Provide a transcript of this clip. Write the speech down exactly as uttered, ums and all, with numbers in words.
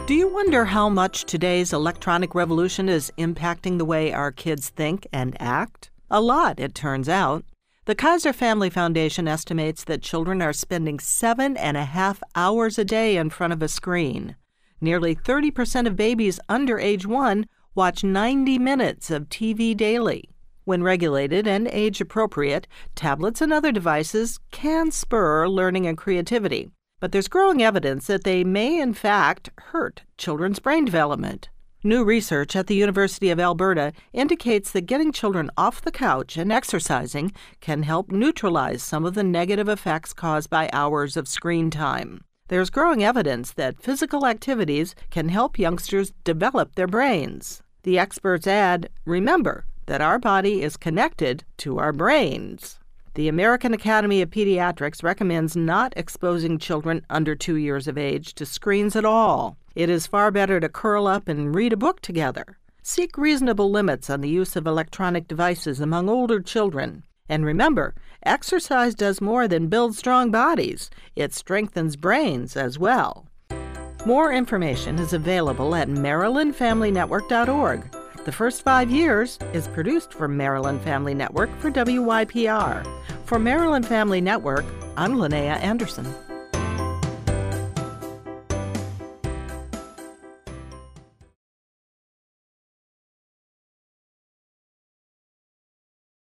Do you wonder how much today's electronic revolution is impacting the way our kids think and act? A lot, it turns out. The Kaiser Family Foundation estimates that children are spending seven and a half hours a day in front of a screen. Nearly thirty percent of babies under age one watch ninety minutes of T V daily. When regulated and age-appropriate, tablets and other devices can spur learning and creativity. But there's growing evidence that they may, in fact, hurt children's brain development. New research at the University of Alberta indicates that getting children off the couch and exercising can help neutralize some of the negative effects caused by hours of screen time. There's growing evidence that physical activities can help youngsters develop their brains. The experts add, remember that our body is connected to our brains. The American Academy of Pediatrics recommends not exposing children under two years of age to screens at all. It is far better to curl up and read a book together. Seek reasonable limits on the use of electronic devices among older children. And remember, exercise does more than build strong bodies. It strengthens brains as well. More information is available at maryland family network dot org. The First Five Years is produced for Maryland Family Network for W Y P R. For Maryland Family Network, I'm Linnea Anderson.